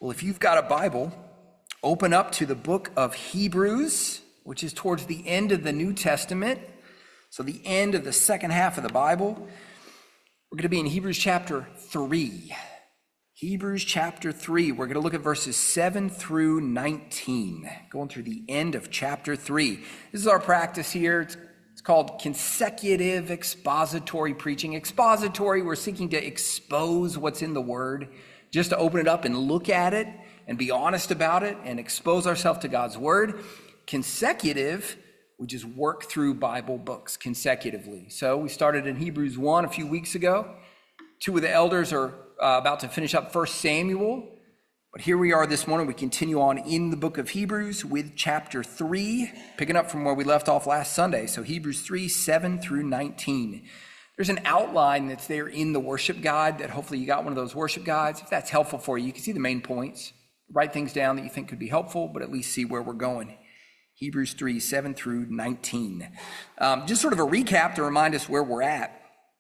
Well, if you've got a Bible, open up to the book of Hebrews, which is towards the end of the New Testament. So the end of the second half of the Bible. We're going to be in Hebrews chapter 3. Hebrews chapter 3. We're going to look at verses 7 through 19, going through the end of chapter 3. This is our practice here. It's called consecutive expository preaching. Expository, we're seeking to expose what's in the Word, just to open it up and look at it and be honest about it and expose ourselves to God's Word. Consecutive, we just work through Bible books consecutively. So we started in Hebrews 1 a few weeks ago. Two of the elders are about to finish up 1 Samuel. But here we are this morning. We continue on in the book of Hebrews with chapter 3, picking up from where we left off last Sunday. So Hebrews 3, 7 through 19. There's an outline that's there in the worship guide that hopefully you got one of those worship guides. If that's helpful for you, you can see the main points. Write things down that you think could be helpful, but at least see where we're going. Hebrews 3, 7 through 19. Just sort of a recap to remind us where we're at.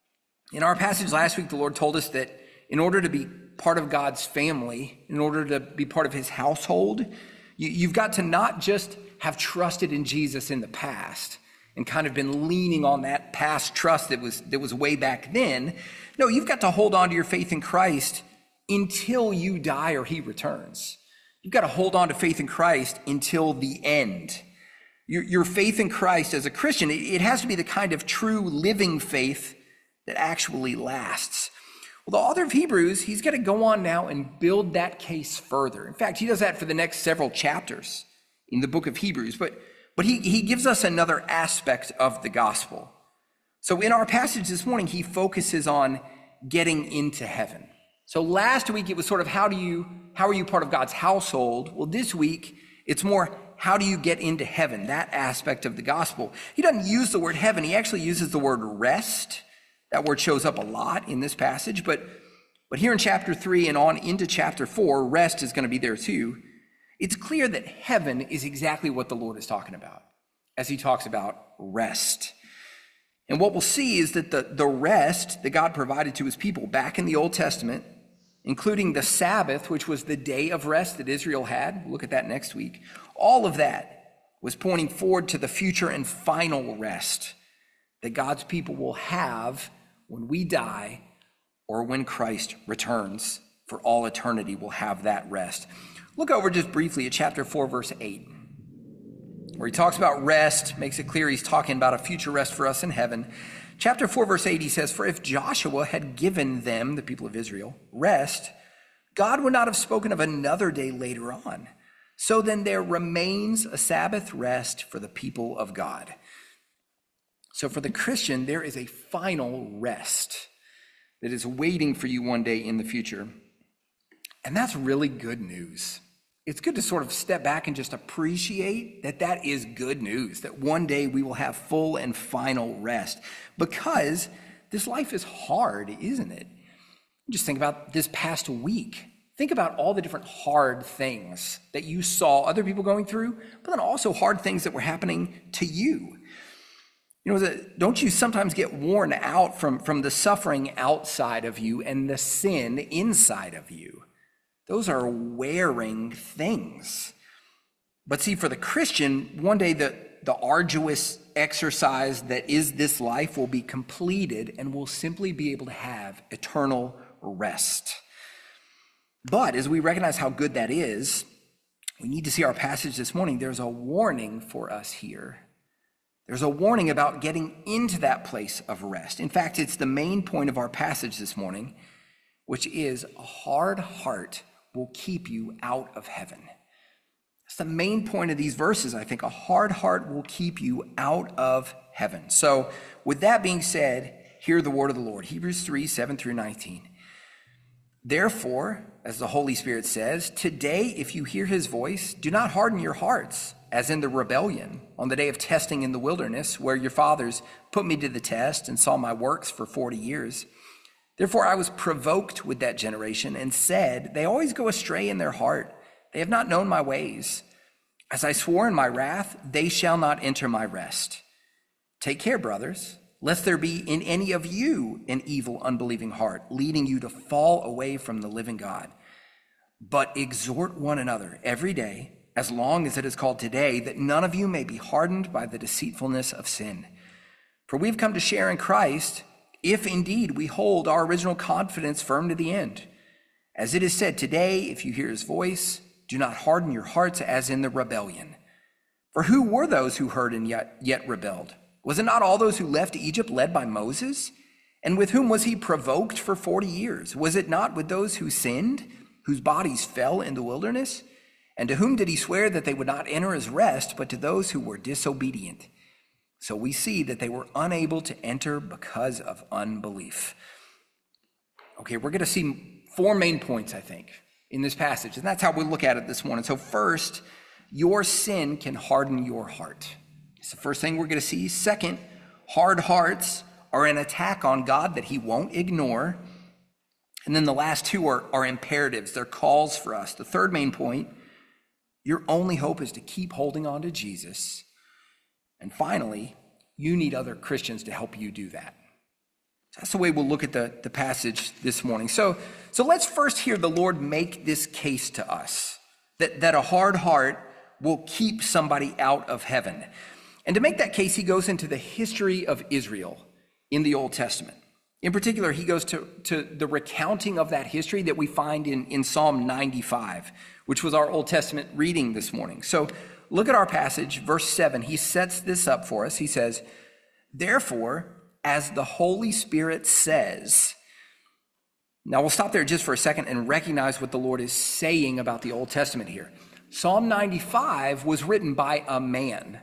In our passage last week, the Lord told us that in order to be part of God's family, in order to be part of his household, you've got to not just have trusted in Jesus in the past and kind of been leaning on that past trust that was way back then. No, you've got to hold on to your faith in Christ until you die or he returns. You've got to hold on to faith in Christ until the end. Your faith in Christ as a Christian, it has to be the kind of true living faith that actually lasts. Well, the author of Hebrews, he's got to go on now and build that case further. In fact, he does that for the next several chapters in the book of Hebrews, but he gives us another aspect of the gospel. So in our passage this morning, he focuses on getting into heaven. So last week, it was sort of how are you part of God's household? Well, this week, it's more how do you get into heaven, that aspect of the gospel. He doesn't use the word heaven. He actually uses the word rest. That word shows up a lot in this passage, but here in chapter 3 and on into chapter 4, rest is going to be there too. It's clear that heaven is exactly what the Lord is talking about as he talks about rest. And what we'll see is that the rest that God provided to his people back in the Old Testament, including the Sabbath, which was the day of rest that Israel had, we'll look at that next week, all of that was pointing forward to the future and final rest that God's people will have when we die or when Christ returns. For all eternity, we'll have that rest. Look over just briefly at chapter 4, verse 8, where he talks about rest, makes it clear he's talking about a future rest for us in heaven. Chapter 4, verse 8, he says, "For if Joshua had given them," the people of Israel, "rest, God would not have spoken of another day later on. So then there remains a Sabbath rest for the people of God." So for the Christian, there is a final rest that is waiting for you one day in the future. And that's really good news. It's good to sort of step back and just appreciate that is good news, that one day we will have full and final rest, because this life is hard, isn't it? Just think about this past week. Think about all the different hard things that you saw other people going through, but then also hard things that were happening to you. Don't you sometimes get worn out from the suffering outside of you and the sin inside of you? Those are wearing things. But see, for the Christian, one day the arduous exercise that is this life will be completed and we'll simply be able to have eternal rest. But as we recognize how good that is, we need to see our passage this morning. There's a warning for us here. There's a warning about getting into that place of rest. In fact, it's the main point of our passage this morning, which is a hard heart will keep you out of heaven. That's the main point of these verses, I think. A hard heart will keep you out of heaven. So with that being said, hear the word of the Lord. Hebrews 3, 7 through 19. "Therefore, as the Holy Spirit says, today, if you hear his voice, do not harden your hearts, as in the rebellion on the day of testing in the wilderness, where your fathers put me to the test and saw my works for 40 years. Therefore I was provoked with that generation and said, they always go astray in their heart. They have not known my ways. As I swore in my wrath, they shall not enter my rest. Take care, brothers, lest there be in any of you an evil, unbelieving heart, leading you to fall away from the living God. But exhort one another every day, as long as it is called today, that none of you may be hardened by the deceitfulness of sin. For we've come to share in Christ, if indeed we hold our original confidence firm to the end. As it is said, today, if you hear his voice, do not harden your hearts as in the rebellion. For who were those who heard and yet rebelled? Was it not all those who left Egypt led by Moses? And with whom was he provoked for 40 years? Was it not with those who sinned, whose bodies fell in the wilderness? And to whom did he swear that they would not enter his rest, but to those who were disobedient? So we see that they were unable to enter because of unbelief. Okay, we're going to see 4 main points, I think, in this passage, and that's how we look at it this morning. So first, your sin can harden your heart. It's the first thing we're going to see. Second, hard hearts are an attack on God that he won't ignore. And then the last 2 are imperatives. They're calls for us. The third main point, your only hope is to keep holding on to Jesus. And finally, you need other Christians to help you do that. That's the way we'll look at the passage this morning. So let's first hear the Lord make this case to us, that a hard heart will keep somebody out of heaven. And to make that case, he goes into the history of Israel in the Old Testament. In particular, he goes to the recounting of that history that we find in Psalm 95, which was our Old Testament reading this morning. So look at our passage, verse 7. He sets this up for us. He says, therefore, as the Holy Spirit says. Now we'll stop there just for a second and recognize what the Lord is saying about the Old Testament here. Psalm 95 was written by a man.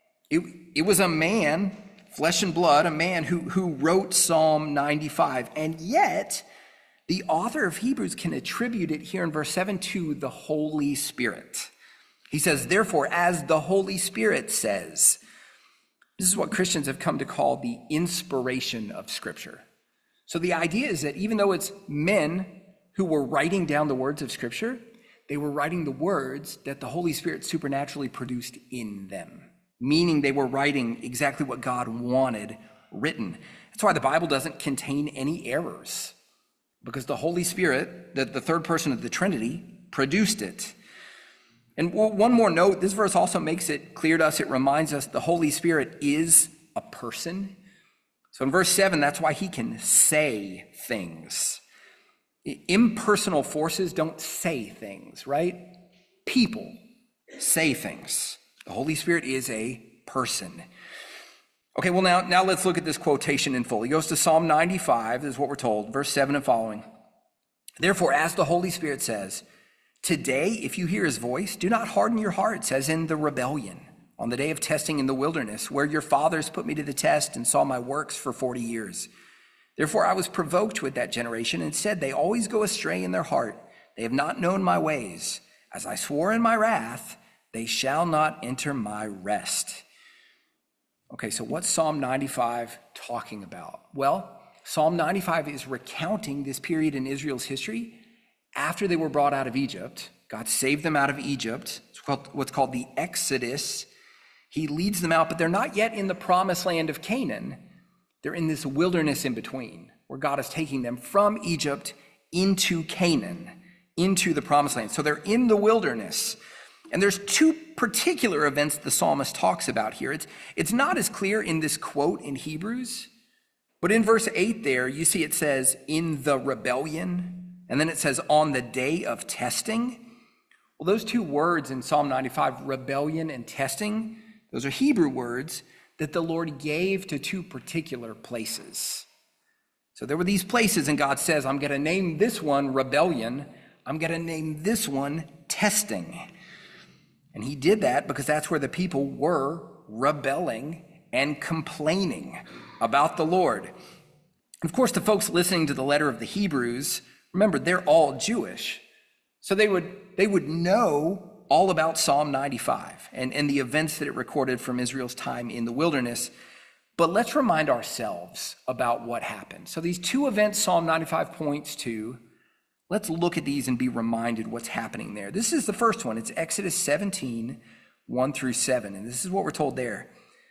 It was a man, flesh and blood, a man who wrote Psalm 95. And yet, the author of Hebrews can attribute it here in verse 7 to the Holy Spirit. He says, therefore, as the Holy Spirit says. This is what Christians have come to call the inspiration of Scripture. So the idea is that even though it's men who were writing down the words of Scripture, they were writing the words that the Holy Spirit supernaturally produced in them, meaning they were writing exactly what God wanted written. That's why the Bible doesn't contain any errors, because the Holy Spirit, the third person of the Trinity, produced it. And one more note, this verse also makes it clear to us, it reminds us the Holy Spirit is a person. So in verse 7, that's why he can say things. Impersonal forces don't say things, right? People say things. The Holy Spirit is a person. Okay, well now let's look at this quotation in full. He goes to Psalm 95, this is what we're told, verse 7 and following. Therefore, as the Holy Spirit says, today, if you hear his voice, do not harden your hearts as in the rebellion on the day of testing in the wilderness, where your fathers put me to the test and saw my works for 40 years. Therefore, I was provoked with that generation and said, they always go astray in their heart. They have not known my ways. As I swore in my wrath, they shall not enter my rest. Okay, so what's Psalm 95 talking about? Well, Psalm 95 is recounting this period in Israel's history after they were brought out of Egypt. God saved them out of Egypt. It's what's called the Exodus. He leads them out, but they're not yet in the promised land of Canaan. They're in this wilderness in between, where God is taking them from Egypt into Canaan, into the promised land. So they're in the wilderness. And there's 2 particular events the psalmist talks about here. It's not as clear in this quote in Hebrews, but in verse 8 there, you see it says, in the rebellion, and then it says, on the day of testing. Well, those 2 words in Psalm 95, rebellion and testing, those are Hebrew words that the Lord gave to 2 particular places. So there were these places, and God says, I'm going to name this one rebellion. I'm going to name this one testing. And he did that because that's where the people were rebelling and complaining about the Lord. Of course, the folks listening to the letter of the Hebrews, remember, they're all Jewish. So they would know all about Psalm 95 and the events that it recorded from Israel's time in the wilderness. But let's remind ourselves about what happened. So these 2 events Psalm 95 points to, let's look at these and be reminded what's happening there. This is the first one. It's Exodus 17, 1 through 7. And this is what we're told there.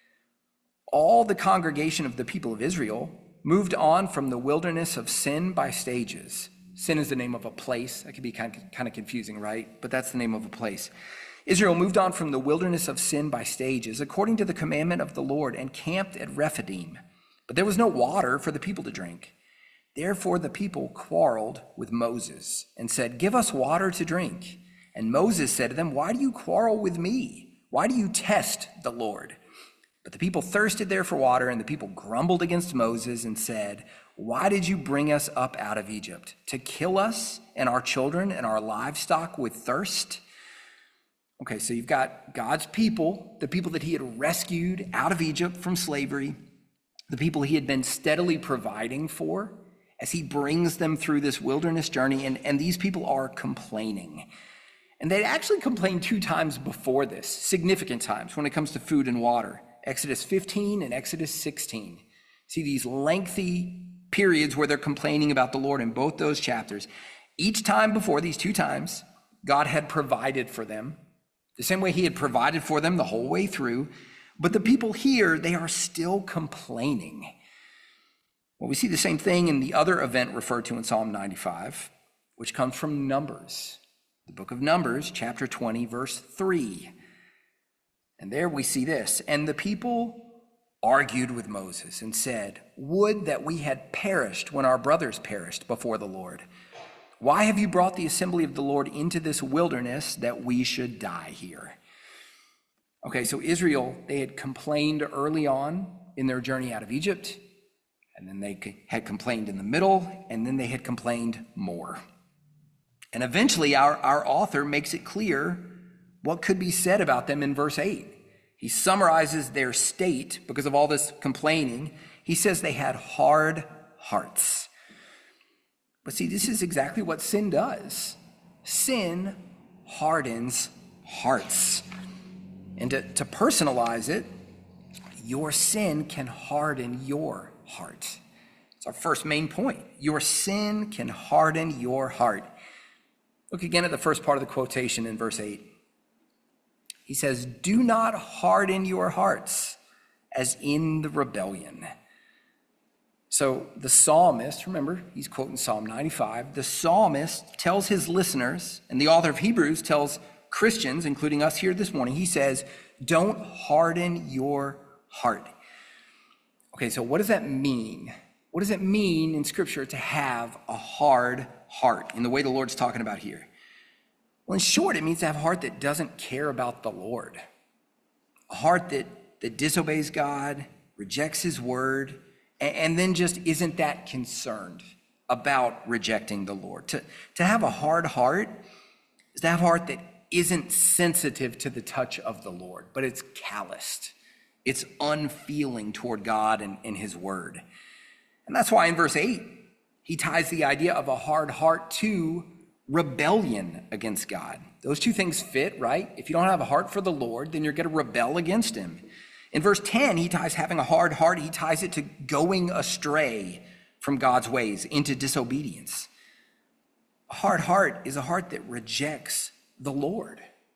All the congregation of the people of Israel moved on from the wilderness of sin by stages, Sin is the name of a place. That could be kind of confusing, right? But that's the name of a place. Israel moved on from the wilderness of sin by stages, according to the commandment of the Lord, and camped at Rephidim. But there was no water for the people to drink. Therefore the people quarreled with Moses and said, "Give us water to drink." And Moses said to them, "Why do you quarrel with me? Why do you test the Lord?" But the people thirsted there for water, and the people grumbled against Moses and said, "Why did you bring us up out of Egypt? To kill us and our children and our livestock with thirst?" Okay, so you've got God's people, the people that he had rescued out of Egypt from slavery, the people he had been steadily providing for as he brings them through this wilderness journey, and these people are complaining. And they'd actually complained 2 times before this, significant times when it comes to food and water. Exodus 15 and Exodus 16. See these lengthy periods where they're complaining about the Lord in both those chapters. Each time before, these 2 times, God had provided for them, the same way he had provided for them the whole way through. But the people here, they are still complaining. Well, we see the same thing in the other event referred to in Psalm 95, which comes from Numbers, the book of Numbers, chapter 20, verse 3. And there we see this. And the people argued with Moses and said, "Would that we had perished when our brothers perished before the Lord. Why have you brought the assembly of the Lord into this wilderness that we should die here?" Okay, so Israel, they had complained early on in their journey out of Egypt, and then they had complained in the middle, and then they had complained more. And eventually our author makes it clear what could be said about them in verse 8. He summarizes their state because of all this complaining. He says they had hard hearts. But see, this is exactly what sin does. Sin hardens hearts. And to personalize it, your sin can harden your heart. It's our first main point. Your sin can harden your heart. Look again at the first part of the quotation in verse 8. He says, "Do not harden your hearts as in the rebellion." So the psalmist, remember, he's quoting Psalm 95. The psalmist tells his listeners, and the author of Hebrews tells Christians, including us here this morning, he says, don't harden your heart. Okay, so what does that mean? What does it mean in Scripture to have a hard heart in the way the Lord's talking about here? Well, in short, it means to have a heart that doesn't care about the Lord. A heart that disobeys God, rejects his word, and then just isn't that concerned about rejecting the Lord. To have a hard heart is to have a heart that isn't sensitive to the touch of the Lord, but it's calloused. It's unfeeling toward God and his word. And that's why in verse 8, he ties the idea of a hard heart to rebellion against God. Those two things fit, right? If you don't have a heart for the Lord, then you're going to rebel against him. In verse 10, he ties having a hard heart, he ties it to going astray from God's ways into disobedience. A hard heart is a heart that rejects the Lord.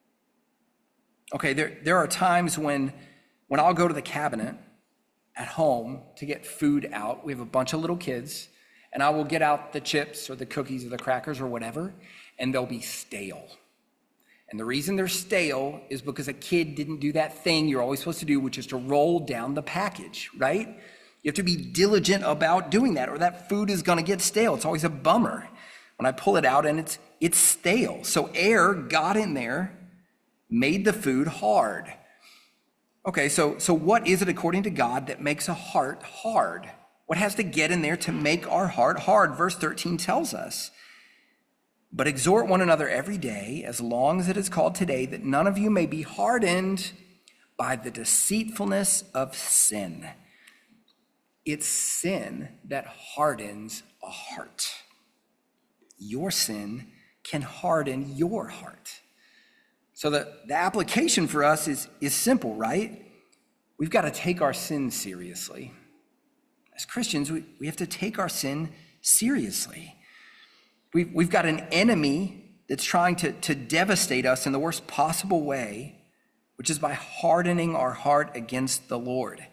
Okay, there are times when I'll go to the cabinet at home to get food out. We have a bunch of little kids, and I will get out the chips or the cookies or the crackers or whatever, and they'll be stale. And the reason they're stale is because a kid didn't do that thing you're always supposed to do, which is to roll down the package, right? You have to be diligent about doing that, or that food is going to get stale. It's always a bummer when I pull it out and it's stale. So air got in there, made the food hard. Okay, so what is it according to God that makes a heart hard? What has to get in there to make our heart hard? Verse 13 tells us, but exhort one another every day, as long as it is called today, that none of you may be hardened by the deceitfulness of sin. It's sin that hardens a heart. Your sin can harden your heart. So the application for us is simple, right? We've got to take our sin seriously. As Christians, we have to take our sin seriously. We've got an enemy that's trying to devastate us in the worst possible way, which is by hardening our heart against the Lord.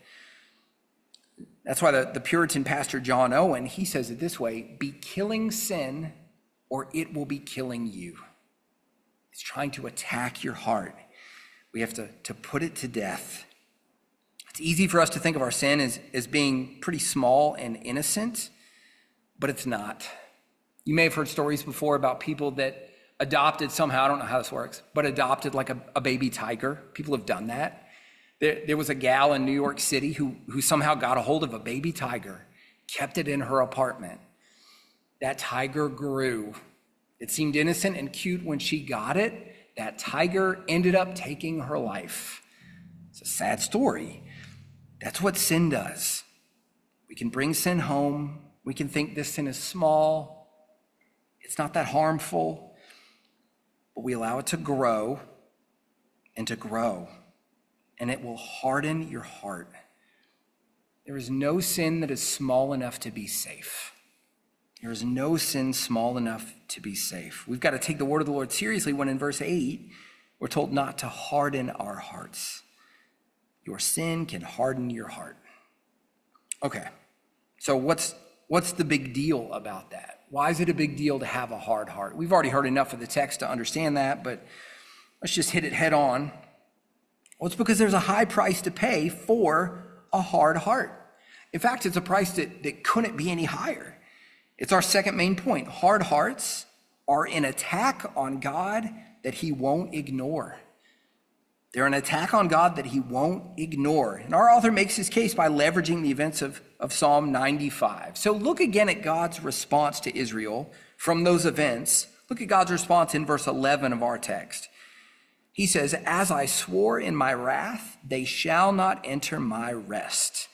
That's why the Puritan pastor John Owen, he says it this way, be killing sin or it will be killing you. It's trying to attack your heart. We have to put it to death. It's easy for us to think of our sin as being pretty small and innocent, but it's not. You may have heard stories before about people that adopted somehow, I don't know how this works, but adopted like a baby tiger. People have done that. There was a gal in New York City who somehow got a hold of a baby tiger, kept it in her apartment. That tiger grew. It seemed innocent and cute when she got it. That tiger ended up taking her life. It's a sad story. That's what sin does. We can bring sin home. We can think this sin is small. It's not that harmful. But we allow it to grow and to grow. And it will harden your heart. There is no sin that is small enough to be safe. There is no sin small enough to be safe. We've got to take the word of the Lord seriously when in verse 8, we're told not to harden our hearts. Your sin can harden your heart. Okay, so what's the big deal about that? Why is it a big deal to have a hard heart? We've already heard enough of the text to understand that, but let's just hit it head on. Well, it's because there's a high price to pay for a hard heart. In fact, it's a price that couldn't be any higher. It's our second main point. Hard hearts are an attack on God that he won't ignore. They're an attack on God that he won't ignore. And our author makes his case by leveraging the events of Psalm 95. So look again at God's response to Israel from those events. Look at God's response in verse 11 of our text. He says, "As I swore in my wrath, they shall not enter my rest."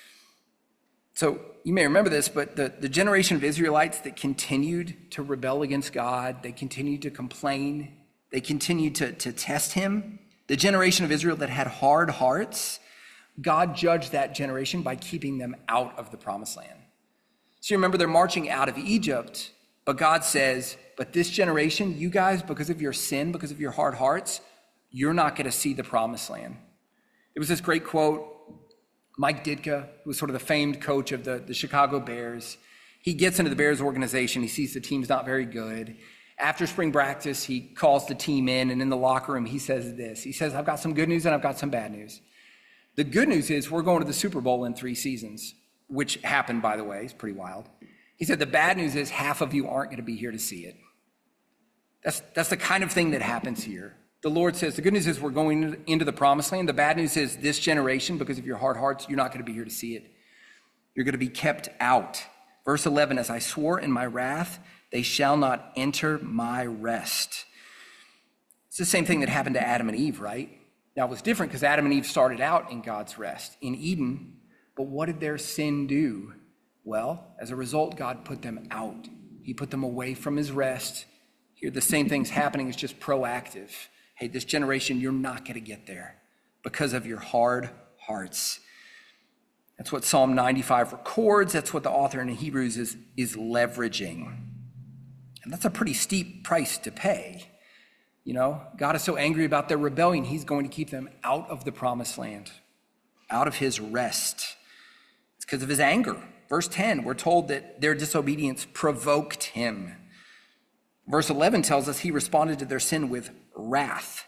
So you may remember this, but the generation of Israelites that continued to rebel against God, they continued to complain, they continued to test him. The generation of Israel that had hard hearts, God judged that generation by keeping them out of the promised land. So you remember they're marching out of Egypt, but God says, but this generation, you guys, because of your sin, because of your hard hearts, you're not going to see the promised land. It was this great quote. Mike Ditka, who was sort of the famed coach of the Chicago Bears, he gets into the Bears organization. He sees the team's not very good. After spring practice, he calls the team in, and in the locker room, he says this. He says, "I've got some good news and I've got some bad news. The good news is we're going to the Super Bowl in 3 seasons, which happened, by the way. It's pretty wild. He said, the bad news is half of you aren't going to be here to see it." That's the kind of thing that happens here. The Lord says, the good news is we're going into the promised land. The bad news is this generation, because of your hard hearts, you're not going to be here to see it. You're going to be kept out. Verse 11, "As I swore in my wrath, they shall not enter my rest." It's the same thing that happened to Adam and Eve, right? Now it was different because Adam and Eve started out in God's rest, in Eden. But what did their sin do? Well, as a result, God put them out. He put them away from his rest. Here, the same thing's happening. It's just proactive. Hey, this generation, you're not going to get there because of your hard hearts. That's what Psalm 95 records. That's what the author in Hebrews is leveraging. And that's a pretty steep price to pay. You know, God is so angry about their rebellion, he's going to keep them out of the promised land, out of his rest. It's because of his anger. Verse 10, we're told that their disobedience provoked him. Verse 11 tells us he responded to their sin with wrath.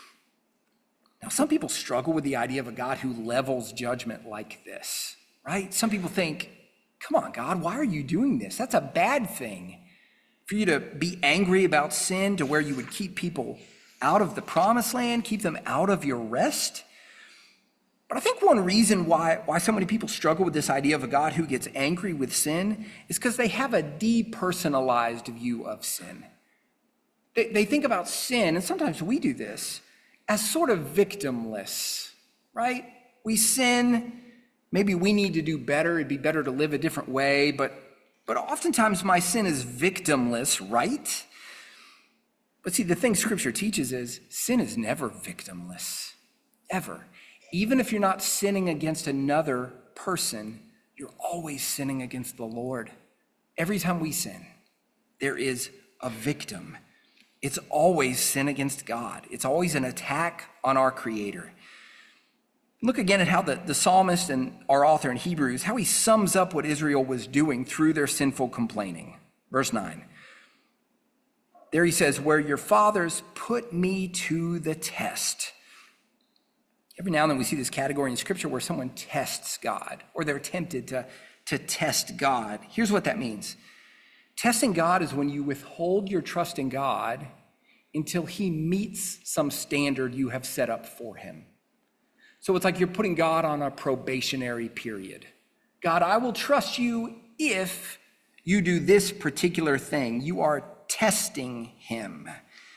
Now, some people struggle with the idea of a God who levels judgment like this, right? Some people think, come on, God, why are you doing this? That's a bad thing. For you to be angry about sin to where you would keep people out of the promised land, keep them out of your rest. But I think one reason why so many people struggle with this idea of a God who gets angry with sin is because they have a depersonalized view of sin. They think about sin, and sometimes we do this, as sort of victimless, right? We sin, maybe we need to do better, it'd be better to live a different way, but oftentimes my sin is victimless, right? But see, the thing Scripture teaches is sin is never victimless, ever. Even if you're not sinning against another person, you're always sinning against the Lord. Every time we sin, there is a victim. It's always sin against God. It's always an attack on our Creator. Look again at how the psalmist and our author in Hebrews, how he sums up what Israel was doing through their sinful complaining. Verse 9, there he says, where your fathers put me to the test. Every now and then we see this category in Scripture where someone tests God, or they're tempted to test God. Here's what that means. Testing God is when you withhold your trust in God until he meets some standard you have set up for him. So it's like you're putting God on a probationary period. God, I will trust you if you do this particular thing. You are testing him.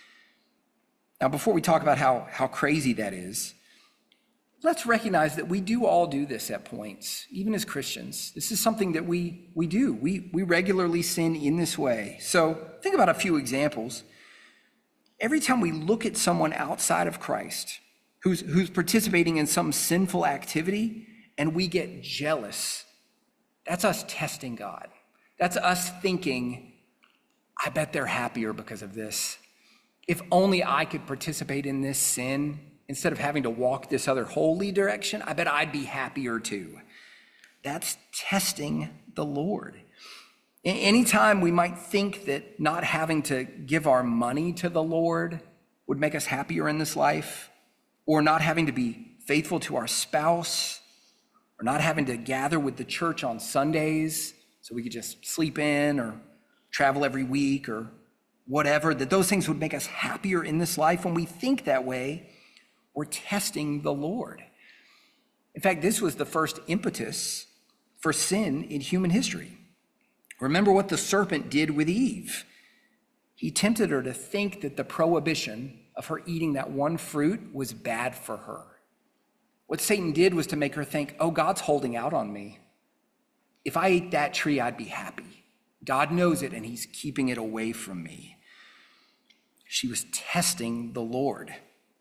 Now, before we talk about how crazy that is, let's recognize that we do all do this at points, even as Christians. This is something that we do. We regularly sin in this way. So think about a few examples. Every time we look at someone outside of Christ who's participating in some sinful activity and we get jealous, that's us testing God. That's us thinking, I bet they're happier because of this. If only I could participate in this sin instead of having to walk this other holy direction, I bet I'd be happier too. That's testing the Lord. Anytime we might think that not having to give our money to the Lord would make us happier in this life, or not having to be faithful to our spouse, or not having to gather with the church on Sundays so we could just sleep in or travel every week or whatever, that those things would make us happier in this life, when we think that way, we're testing the Lord. In fact, this was the first impetus for sin in human history. Remember what the serpent did with Eve. He tempted her to think that the prohibition of her eating that one fruit was bad for her. What Satan did was to make her think, oh, God's holding out on me. If I ate that tree, I'd be happy. God knows it, and he's keeping it away from me. She was testing the Lord.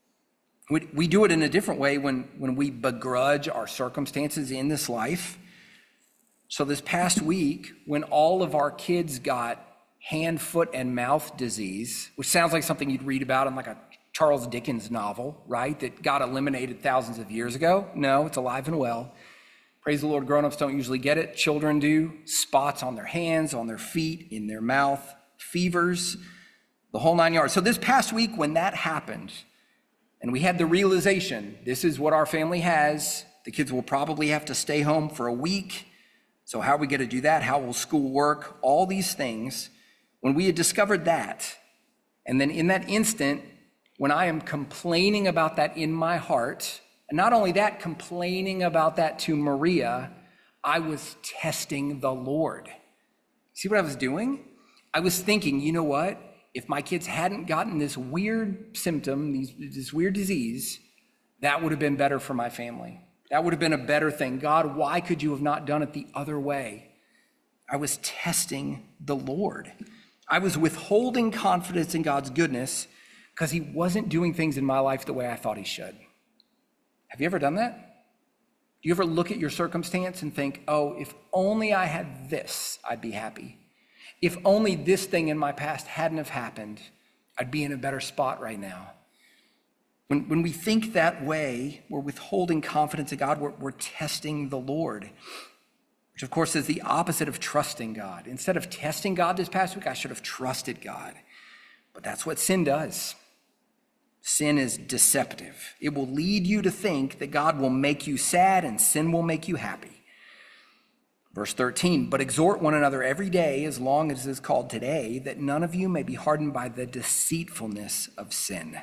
We do it in a different way when we begrudge our circumstances in this life. So this past week, when all of our kids got hand, foot, and mouth disease, which sounds like something you'd read about in like a Charles Dickens novel, right? That got eliminated thousands of years ago. No, it's alive and well. Praise the Lord, grown-ups don't usually get it. Children do. Spots on their hands, on their feet, in their mouth, fevers, the whole 9 yards. So this past week when that happened, and we had the realization, this is what our family has. The kids will probably have to stay home for a week. So how are we going to do that? How will school work? All these things. When we had discovered that, and then in that instant, when I am complaining about that in my heart, and not only that, complaining about that to Maria, I was testing the Lord. See what I was doing? I was thinking, you know what? If my kids hadn't gotten this weird symptom, this weird disease, that would have been better for my family. That would have been a better thing. God, why could you have not done it the other way? I was testing the Lord. I was withholding confidence in God's goodness because he wasn't doing things in my life the way I thought he should. Have you ever done that? Do you ever look at your circumstance and think, oh, if only I had this, I'd be happy. If only this thing in my past hadn't have happened, I'd be in a better spot right now. When we think that way, we're withholding confidence in God, we're testing the Lord, which of course is the opposite of trusting God. Instead of testing God this past week, I should have trusted God. But that's what sin does. Sin is deceptive. It will lead you to think that God will make you sad and sin will make you happy. Verse 13, but exhort one another every day, as long as it is called today, that none of you may be hardened by the deceitfulness of sin.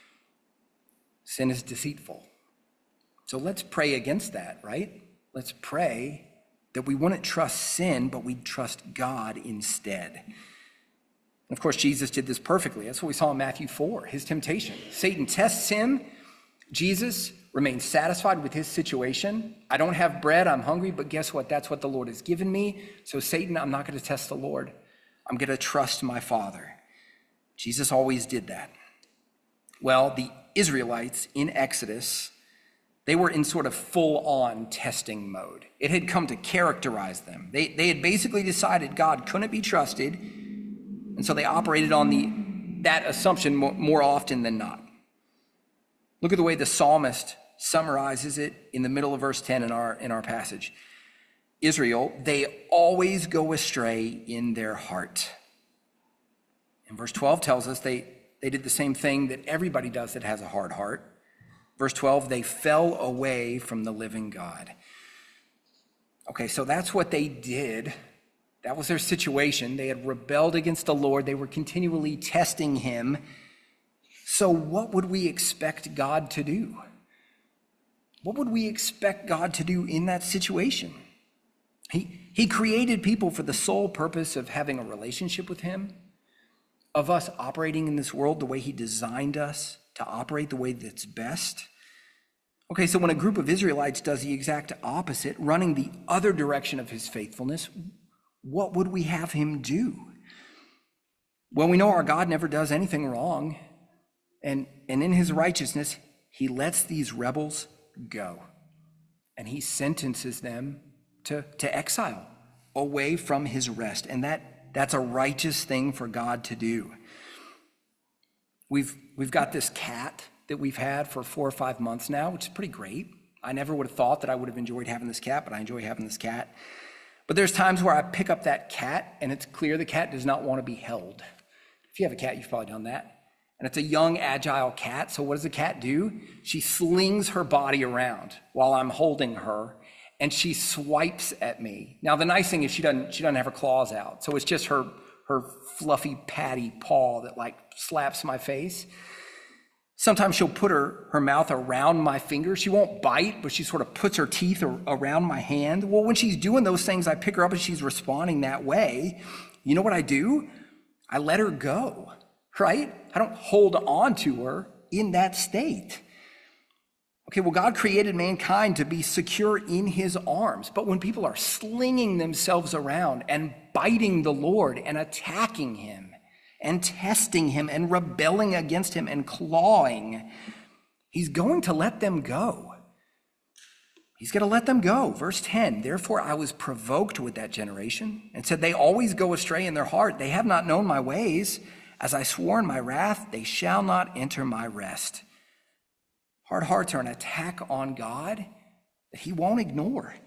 Sin is deceitful. So let's pray against that, right? Let's pray that we wouldn't trust sin, but we'd trust God instead. And of course, Jesus did this perfectly. That's what we saw in Matthew 4, his temptation. Satan tests him. Jesus remains satisfied with his situation. I don't have bread, I'm hungry, but guess what? That's what the Lord has given me. So Satan, I'm not going to test the Lord. I'm going to trust my Father. Jesus always did that. Well, the Israelites in Exodus, they were in sort of full-on testing mode. It had come to characterize them. They had basically decided God couldn't be trusted, and so they operated on that assumption more often than not. Look at the way the psalmist summarizes it in the middle of verse 10 in our passage. Israel, they always go astray in their heart. And verse 12 tells us they did the same thing that everybody does that has a hard heart. Verse 12, they fell away from the living God. Okay, so that's what they did. That was their situation. They had rebelled against the Lord. They were continually testing him. So what would we expect God to do? What would we expect God to do in that situation? He created people for the sole purpose of having a relationship with him, of us operating in this world the way he designed us to operate, the way that's best. Okay, so when a group of Israelites does the exact opposite, running the other direction of his faithfulness, what would we have him do? Well, we know our God never does anything wrong, and in his righteousness, he lets these rebels go, and he sentences them to exile away from his rest, and that's a righteous thing for God to do. We've got this cat that we've had for 4 or 5 months now, which is pretty great. I never would have thought that I would have enjoyed having this cat, but I enjoy having this cat. But there's times where I pick up that cat and it's clear the cat does not want to be held. If you have a cat, you've probably done that. And it's a young, agile cat. So what does the cat do? She slings her body around while I'm holding her, and she swipes at me. Now, the nice thing is she doesn't have her claws out. So it's just her fluffy, patty paw that like slaps my face. Sometimes she'll put her mouth around my finger. She won't bite, but she sort of puts her teeth around my hand. Well, when she's doing those things, I pick her up and she's responding that way. You know what I do? I let her go, right? I don't hold on to her in that state. Okay, well, God created mankind to be secure in his arms. But when people are slinging themselves around and biting the Lord and attacking him, and testing him and rebelling against him and clawing, he's going to let them go. He's going to let them go. Verse 10, therefore I was provoked with that generation and said, they always go astray in their heart. They have not known my ways. As I swore in my wrath, they shall not enter my rest. Hard hearts are an attack on God that he won't ignore.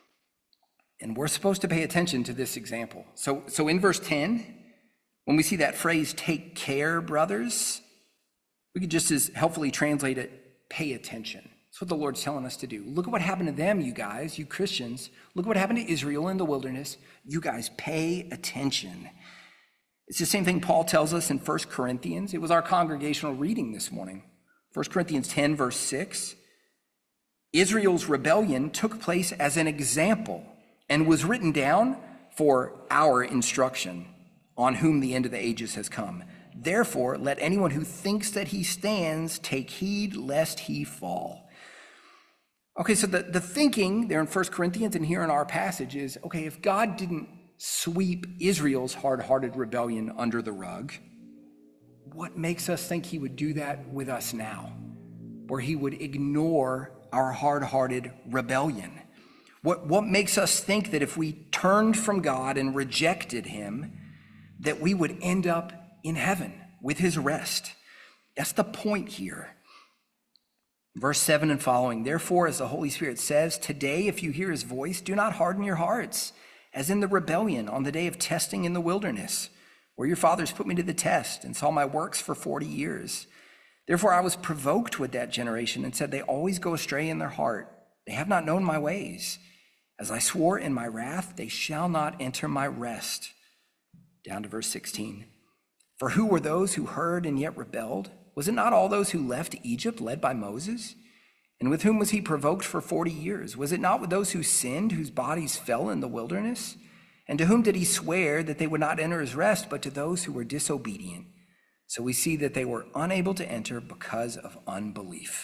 And we're supposed to pay attention to this example. So in verse 10, when we see that phrase, take care, brothers, we could just as helpfully translate it, pay attention. That's what the Lord's telling us to do. Look at what happened to them, you guys, you Christians. Look at what happened to Israel in the wilderness. You guys pay attention. It's the same thing Paul tells us in 1 Corinthians. It was our congregational reading this morning. 1 Corinthians 10, verse 6. Israel's rebellion took place as an example and was written down for our instruction, on whom the end of the ages has come. Therefore, let anyone who thinks that he stands take heed lest he fall. Okay, so the thinking there in 1 Corinthians and here in our passage is, okay, if God didn't sweep Israel's hard-hearted rebellion under the rug, what makes us think he would do that with us now, where he would ignore our hard-hearted rebellion? What makes us think that if we turned from God and rejected him, that we would end up in heaven with his rest? That's the point here. Verse 7 and following, therefore, as the Holy Spirit says, today, if you hear his voice, do not harden your hearts, as in the rebellion on the day of testing in the wilderness, where your fathers put me to the test and saw my works for 40 years. Therefore, I was provoked with that generation and said, they always go astray in their heart. They have not known my ways. As I swore in my wrath, they shall not enter my rest. Down to verse 16. For who were those who heard and yet rebelled? Was it not all those who left Egypt led by Moses? And with whom was he provoked for 40 years? Was it not with those who sinned, whose bodies fell in the wilderness? And to whom did he swear that they would not enter his rest, but to those who were disobedient? So we see that they were unable to enter because of unbelief.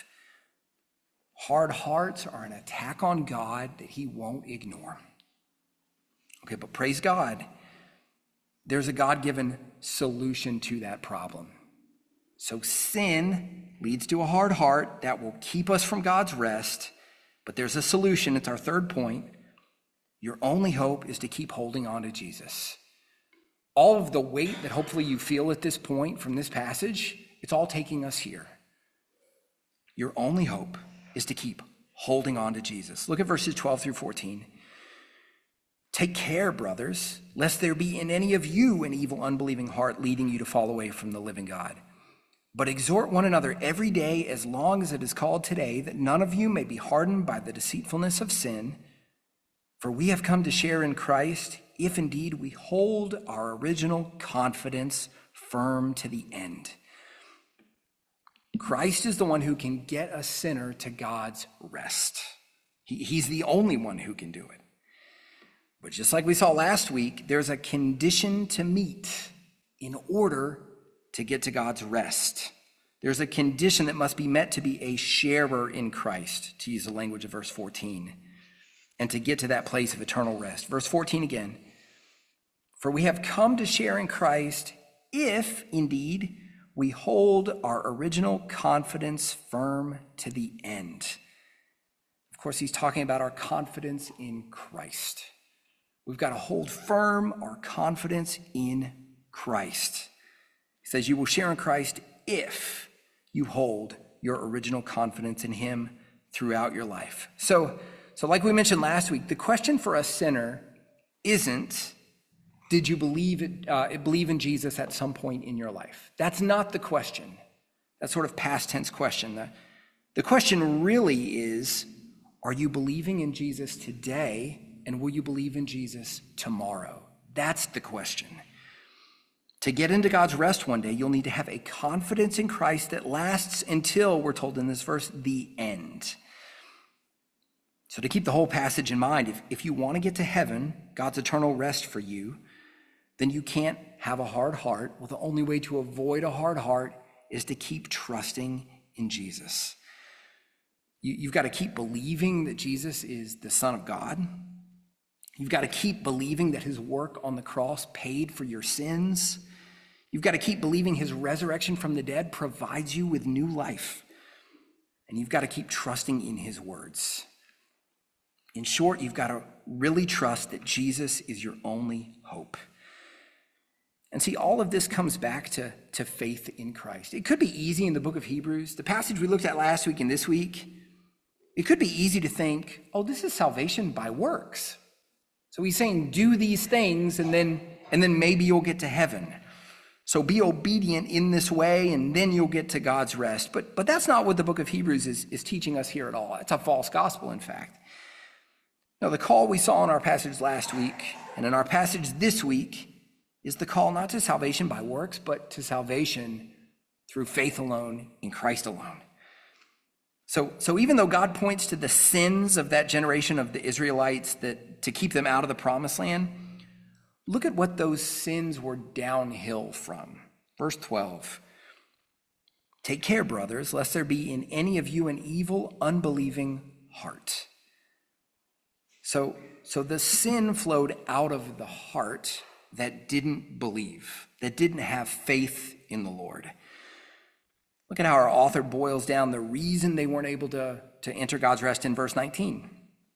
Hard hearts are an attack on God that he won't ignore. Okay, but praise God, there's a God-given solution to that problem. So sin leads to a hard heart that will keep us from God's rest, but there's a solution. It's our third point. Your only hope is to keep holding on to Jesus. All of the weight that hopefully you feel at this point from this passage, it's all taking us here. Your only hope is to keep holding on to Jesus. Look at verses 12 through 14. Take care, brothers, lest there be in any of you an evil, unbelieving heart leading you to fall away from the living God. But exhort one another every day as long as it is called today, that none of you may be hardened by the deceitfulness of sin. For we have come to share in Christ, if indeed we hold our original confidence firm to the end. Christ is the one who can get a sinner to God's rest. He's the only one who can do it. But just like we saw last week, there's a condition to meet in order to get to God's rest. There's a condition that must be met to be a sharer in Christ, to use the language of verse 14, and to get to that place of eternal rest. Verse 14 again, for we have come to share in Christ if indeed we hold our original confidence firm to the end. Of course, he's talking about our confidence in Christ. We've got to hold firm our confidence in Christ. He says, you will share in Christ if you hold your original confidence in him throughout your life. So like we mentioned last week, the question for a sinner isn't, did you believe in Jesus at some point in your life? That's not the question. That's sort of past tense question. The question really is, are you believing in Jesus today? And will you believe in Jesus tomorrow? That's the question. To get into God's rest one day, you'll need to have a confidence in Christ that lasts until, we're told in this verse, the end. So to keep the whole passage in mind, if you want to get to heaven, God's eternal rest for you, then you can't have a hard heart. Well, the only way to avoid a hard heart is to keep trusting in Jesus. You've got to keep believing that Jesus is the Son of God. You've got to keep believing that his work on the cross paid for your sins. You've got to keep believing his resurrection from the dead provides you with new life. And you've got to keep trusting in his words. In short, you've got to really trust that Jesus is your only hope. And see, all of this comes back to faith in Christ. It could be easy in the book of Hebrews, the passage we looked at last week and this week. It could be easy to think, oh, this is salvation by works. So he's saying, do these things, and then maybe you'll get to heaven. So be obedient in this way, and then you'll get to God's rest. But that's not what the book of Hebrews is teaching us here at all. It's a false gospel, in fact. No, the call we saw in our passage last week and in our passage this week is the call not to salvation by works, but to salvation through faith alone in Christ alone. So even though God points to the sins of that generation of the Israelites that to keep them out of the promised land, look at what those sins were downhill from. Verse 12, take care, brothers, lest there be in any of you an evil, unbelieving heart. So the sin flowed out of the heart that didn't believe, that didn't have faith in the Lord. Look at how our author boils down the reason they weren't able to enter God's rest in verse 19.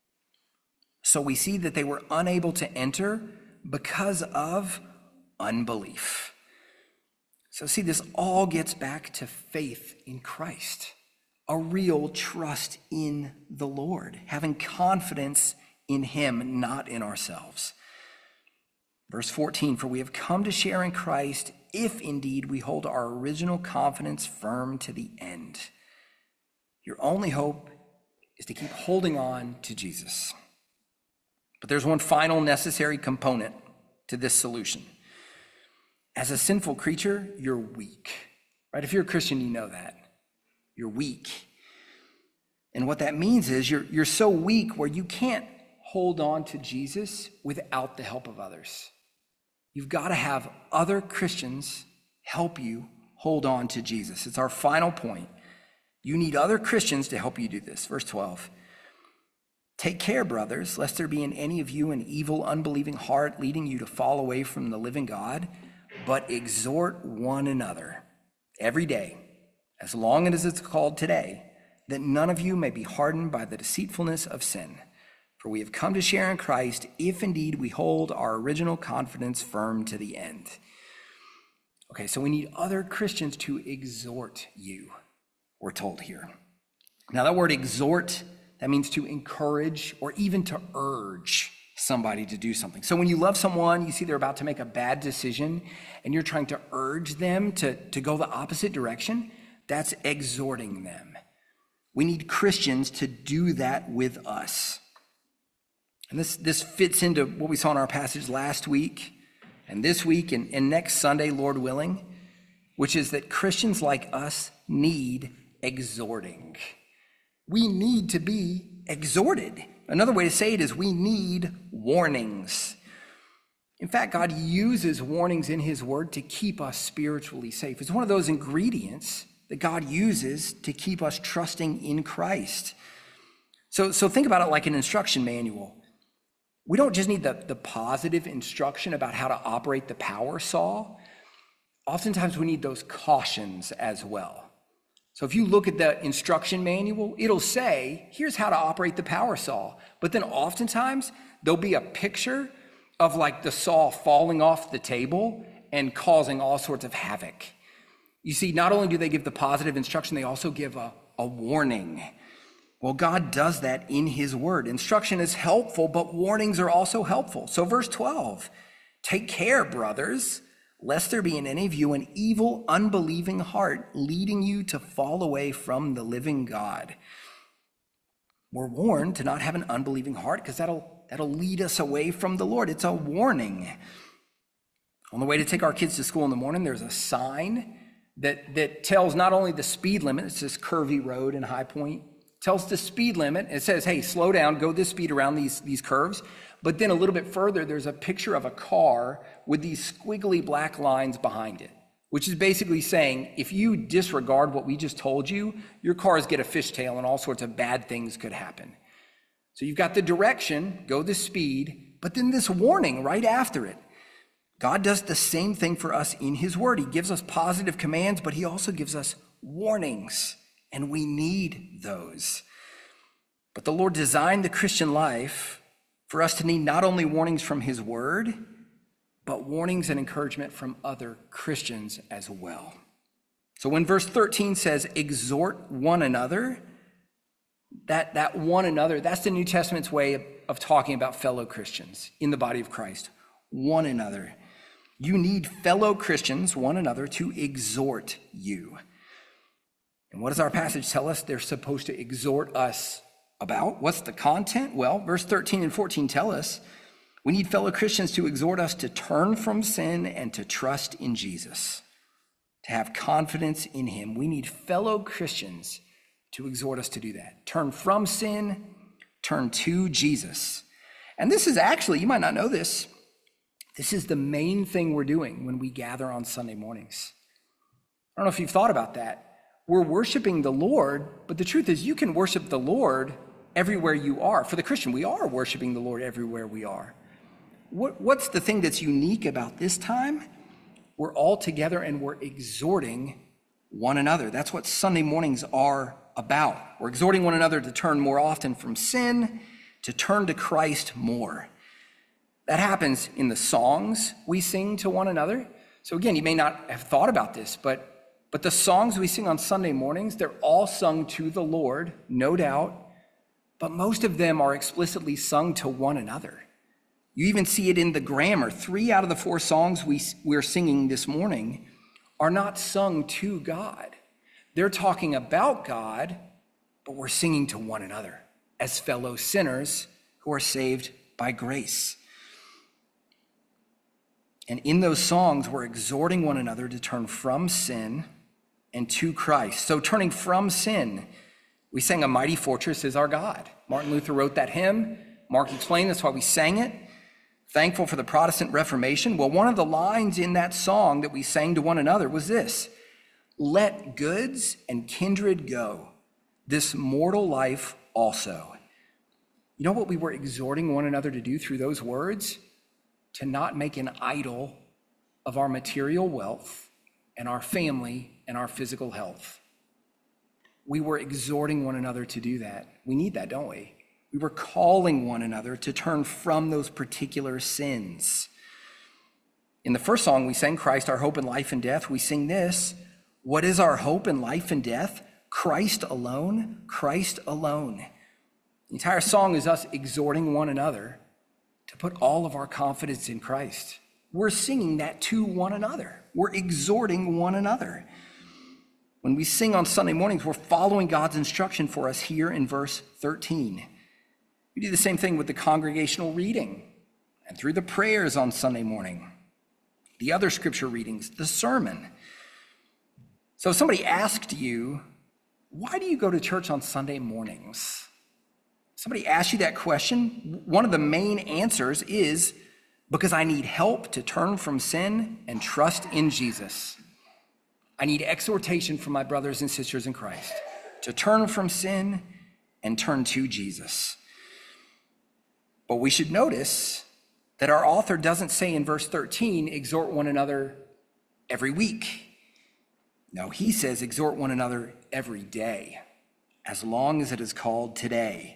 So we see that they were unable to enter because of unbelief. So see, this all gets back to faith in Christ, a real trust in the Lord, having confidence in him, not in ourselves. Verse 14, for we have come to share in Christ if indeed we hold our original confidence firm to the end. Your only hope is to keep holding on to Jesus. But there's one final necessary component to this solution. As a sinful creature, you're weak, right? If you're a Christian, you know that. You're weak. And what that means is you're so weak where you can't hold on to Jesus without the help of others. You've got to have other Christians help you hold on to Jesus. It's our final point. You need other Christians to help you do this. Verse 12. Take care, brothers, lest there be in any of you an evil, unbelieving heart leading you to fall away from the living God, but exhort one another every day, as long as it's called today, that none of you may be hardened by the deceitfulness of sin. For we have come to share in Christ if indeed we hold our original confidence firm to the end. Okay, so we need other Christians to exhort you, we're told here. Now that word exhort, that means to encourage or even to urge. somebody to do something. So when you love someone, you see they're about to make a bad decision, and you're trying to urge them to go the opposite direction, that's exhorting them. We need Christians to do that with us. And this fits into what we saw in our passage last week and this week and next Sunday, Lord willing, which is that Christians like us need exhorting. We need to be exhorted. Another way to say it is we need warnings. In fact, God uses warnings in his word to keep us spiritually safe. It's one of those ingredients that God uses to keep us trusting in Christ. So think about it like an instruction manual. We don't just need the positive instruction about how to operate the power saw. Oftentimes we need those cautions as well. So if you look at the instruction manual, it'll say, here's how to operate the power saw. But then oftentimes there'll be a picture of like the saw falling off the table and causing all sorts of havoc. You see, not only do they give the positive instruction, they also give a warning. Well, God does that in his word. Instruction is helpful, but warnings are also helpful. So verse 12, take care, brothers, lest there be in any of you an evil, unbelieving heart leading you to fall away from the living God. We're warned to not have an unbelieving heart because that'll lead us away from the Lord. It's a warning. On the way to take our kids to school in the morning, there's a sign that tells not only the speed limit, it's this curvy road in High Point, tells the speed limit. It says, hey, slow down, go this speed around these curves. But then a little bit further, there's a picture of a car with these squiggly black lines behind it, which is basically saying, if you disregard what we just told you, your cars get a fishtail and all sorts of bad things could happen. So you've got the direction, go this speed, but then this warning right after it. God does the same thing for us in his word. He gives us positive commands, but he also gives us warnings, and we need those. But the Lord designed the Christian life for us to need not only warnings from his word, but warnings and encouragement from other Christians as well. So when verse 13 says, exhort one another, that one another, that's the New Testament's way of talking about fellow Christians in the body of Christ. One another. You need fellow Christians, one another, to exhort you. And what does our passage tell us they're supposed to exhort us about? What's the content? Well, verse 13 and 14 tell us we need fellow Christians to exhort us to turn from sin and to trust in Jesus, to have confidence in him. We need fellow Christians to exhort us to do that. Turn from sin, turn to Jesus. And this is actually, you might not know this, this is the main thing we're doing when we gather on Sunday mornings. I don't know if you've thought about that. We're worshiping the Lord, but the truth is you can worship the Lord everywhere you are. For the Christian, we are worshiping the Lord everywhere we are. What's the thing that's unique about this time? We're all together and we're exhorting one another. That's what Sunday mornings are about. We're exhorting one another to turn more often from sin, to turn to Christ more. That happens in the songs we sing to one another. So again, you may not have thought about this, but the songs we sing on Sunday mornings, they're all sung to the Lord, no doubt, but most of them are explicitly sung to one another. You even see it in the grammar. 3 out of the 4 songs we're singing this morning are not sung to God. They're talking about God, but we're singing to one another as fellow sinners who are saved by grace. And in those songs, we're exhorting one another to turn from sin and to Christ. So turning from sin, we sang A Mighty Fortress is Our God. Martin Luther wrote that hymn. Mark explained that's why we sang it. Thankful for the Protestant Reformation. Well, one of the lines in that song that we sang to one another was this: let goods and kindred go, this mortal life also. You know what we were exhorting one another to do through those words? To not make an idol of our material wealth and our family and our physical health. We were exhorting one another to do that. We need that, don't we? We were calling one another to turn from those particular sins. In the first song, we sang Christ, our hope in life and death. We sing this: what is our hope in life and death? Christ alone, Christ alone. The entire song is us exhorting one another to put all of our confidence in Christ. We're singing that to one another. We're exhorting one another. When we sing on Sunday mornings, we're following God's instruction for us here in verse 13. We do the same thing with the congregational reading and through the prayers on Sunday morning, the other scripture readings, the sermon. So if somebody asked you, why do you go to church on Sunday mornings? Somebody asked you that question, one of the main answers is because I need help to turn from sin and trust in Jesus. I need exhortation from my brothers and sisters in Christ to turn from sin and turn to Jesus. But we should notice that our author doesn't say in verse 13, exhort one another every week. No, he says exhort one another every day, as long as it is called today.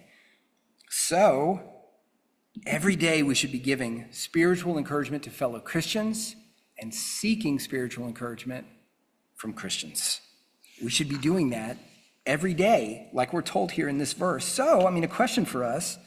So, every day we should be giving spiritual encouragement to fellow Christians and seeking spiritual encouragement from Christians. We should be doing that every day, like we're told here in this verse. So, a question for us,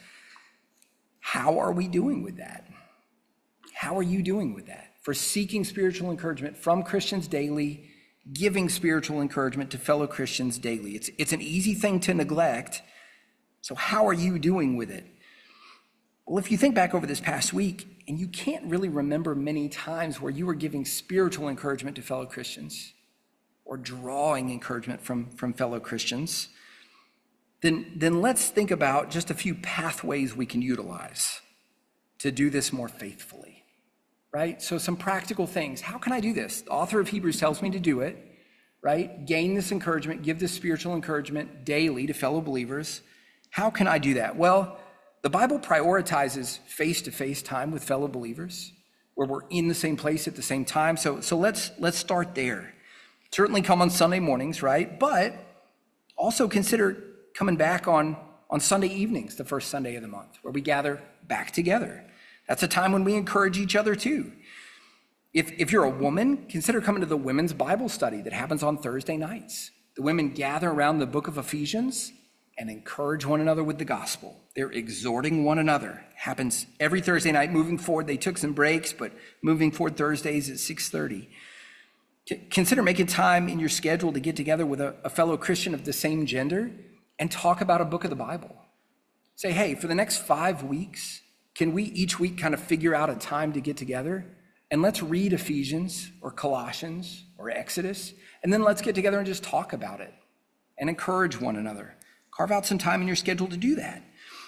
how are we doing with that? How are you doing with that? For seeking spiritual encouragement from Christians daily, giving spiritual encouragement to fellow Christians daily. It's an easy thing to neglect. So how are you doing with it? Well, if you think back over this past week, and you can't really remember many times where you were giving spiritual encouragement to fellow Christians or drawing encouragement from fellow Christians, then let's think about just a few pathways we can utilize to do this more faithfully, right? So some practical things. How can I do this? The author of Hebrews tells me to do it, right? Gain this encouragement, give this spiritual encouragement daily to fellow believers. How can I do that? Well, the Bible prioritizes face-to-face time with fellow believers where we're in the same place at the same time. So let's start there. Certainly come on Sunday mornings, right? But also consider coming back on Sunday evenings, the first Sunday of the month, where we gather back together. That's a time when we encourage each other too. If you're a woman, consider coming to the women's Bible study that happens on Thursday nights. The women gather around the book of Ephesians and encourage one another with the gospel. They're exhorting one another. Happens every Thursday night. Moving forward, they took some breaks, but moving forward Thursdays at 6:30. Consider making time in your schedule to get together with a fellow Christian of the same gender and talk about a book of the Bible. Say, hey, for the next 5 weeks, can we each week kind of figure out a time to get together? And let's read Ephesians or Colossians or Exodus, and then let's get together and just talk about it and encourage one another. Carve out some time in your schedule to do that.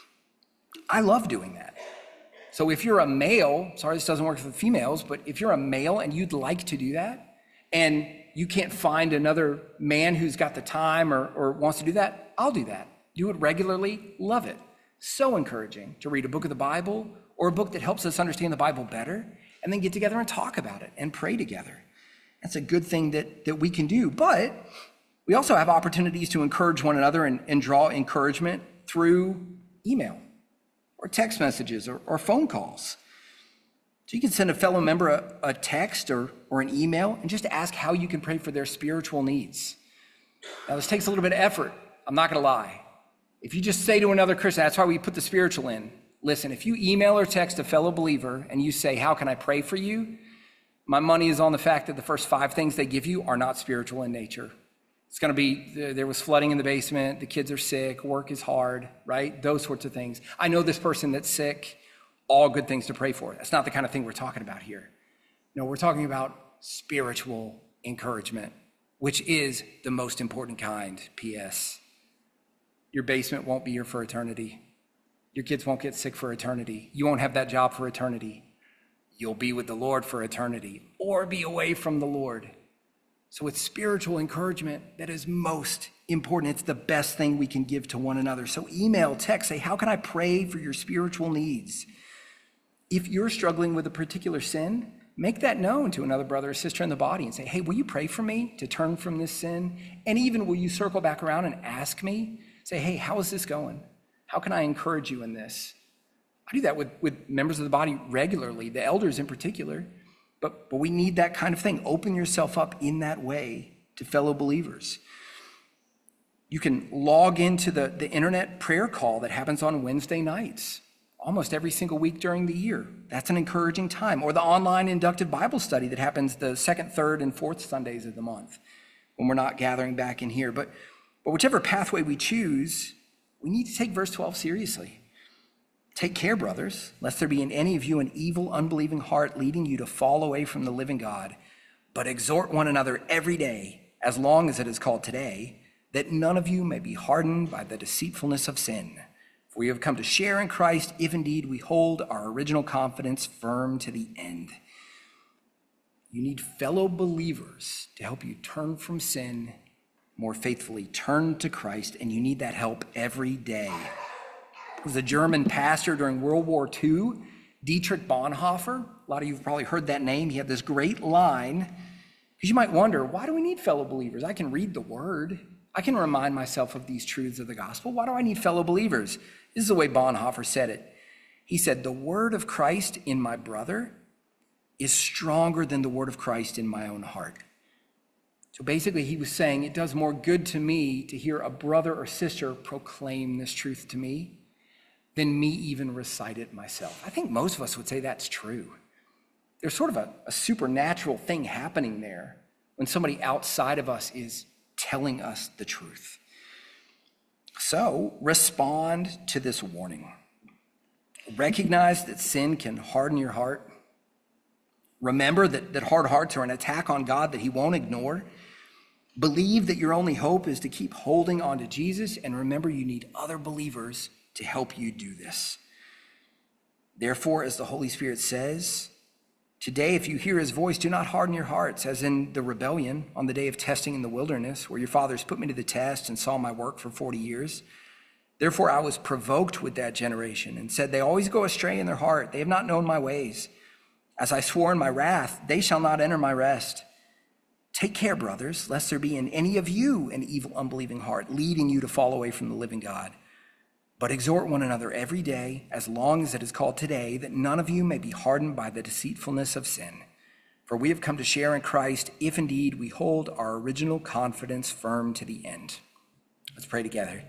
I love doing that. So if you're a male, sorry this doesn't work for the females, but if you're a male and you'd like to do that, and you can't find another man who's got the time or wants to do that, I'll do that. Do it regularly, love it. So encouraging to read a book of the Bible or a book that helps us understand the Bible better, and then get together and talk about it and pray together. That's a good thing that we can do. But we also have opportunities to encourage one another and draw encouragement through email or text messages or phone calls. So you can send a fellow member a text or an email and just ask how you can pray for their spiritual needs. Now, this takes a little bit of effort. I'm not going to lie. If you just say to another Christian, that's why we put the spiritual in. Listen, if you email or text a fellow believer and you say, how can I pray for you? My money is on the fact that the first 5 things they give you are not spiritual in nature. It's going to be, there was flooding in the basement, the kids are sick, work is hard, right? Those sorts of things. I know this person that's sick, all good things to pray for. That's not the kind of thing we're talking about here. No, we're talking about spiritual encouragement, which is the most important kind, P.S. Your basement won't be here for eternity. Your kids won't get sick for eternity. You won't have that job for eternity. You'll be with the Lord for eternity or be away from the Lord. So it's spiritual encouragement that is most important. It's the best thing we can give to one another. So email, text, say, how can I pray for your spiritual needs? If you're struggling with a particular sin, make that known to another brother or sister in the body and say, hey, will you pray for me to turn from this sin? And even will you circle back around and ask me? Say, hey, how is this going? How can I encourage you in this? I do that with members of the body regularly, the elders in particular, but we need that kind of thing. Open yourself up in that way to fellow believers. You can log into the internet prayer call that happens on Wednesday nights almost every single week during the year. That's an encouraging time. Or the online inductive Bible study that happens the second, third, and fourth Sundays of the month when we're not gathering back in here. But whichever pathway we choose, we need to take verse 12 seriously. Take care, brothers, lest there be in any of you an evil, unbelieving heart leading you to fall away from the living God. But exhort one another every day, as long as it is called today, that none of you may be hardened by the deceitfulness of sin. For we have come to share in Christ, if indeed we hold our original confidence firm to the end. You need fellow believers to help you turn from sin, more faithfully turn to Christ, and you need that help every day. There was a German pastor during World War II, Dietrich Bonhoeffer. A lot of you have probably heard that name. He had this great line, because you might wonder, why do we need fellow believers? I can read the word. I can remind myself of these truths of the gospel. Why do I need fellow believers? This is the way Bonhoeffer said it. He said, the word of Christ in my brother is stronger than the word of Christ in my own heart. So basically he was saying it does more good to me to hear a brother or sister proclaim this truth to me than me even recite it myself. I think most of us would say that's true. There's sort of a supernatural thing happening there when somebody outside of us is telling us the truth. So respond to this warning. Recognize that sin can harden your heart. Remember that hard hearts are an attack on God that he won't ignore. Believe that your only hope is to keep holding on to Jesus, and remember you need other believers to help you do this. Therefore, as the Holy Spirit says, today, if you hear his voice, do not harden your hearts, as in the rebellion on the day of testing in the wilderness, where your fathers put me to the test and saw my work for 40 years. Therefore, I was provoked with that generation and said, they always go astray in their heart. They have not known my ways. As I swore in my wrath, they shall not enter my rest. Take care, brothers, lest there be in any of you an evil, unbelieving heart, leading you to fall away from the living God. But exhort one another every day, as long as it is called today, that none of you may be hardened by the deceitfulness of sin. For we have come to share in Christ, if indeed we hold our original confidence firm to the end. Let's pray together.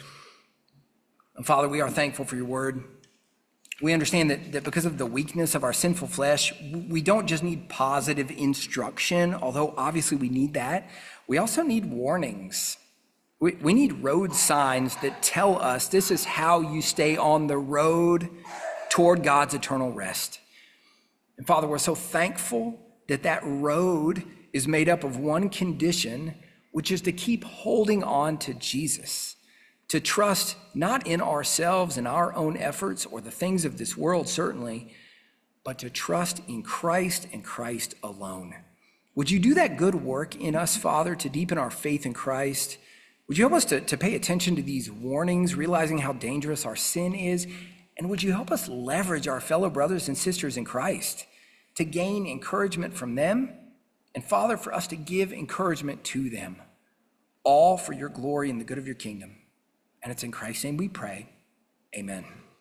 And Father, we are thankful for your word. We understand that because of the weakness of our sinful flesh, we don't just need positive instruction, although obviously we need that. We also need warnings. We need road signs that tell us this is how you stay on the road toward God's eternal rest. And Father, we're so thankful that that road is made up of one condition, which is to keep holding on to Jesus, to trust not in ourselves and our own efforts or the things of this world, certainly, but to trust in Christ and Christ alone. Would you do that good work in us, Father, to deepen our faith in Christ? Would you help us to pay attention to these warnings, realizing how dangerous our sin is? And would you help us leverage our fellow brothers and sisters in Christ to gain encouragement from them? And Father, for us to give encouragement to them, all for your glory and the good of your kingdom. And it's in Christ's name we pray. Amen.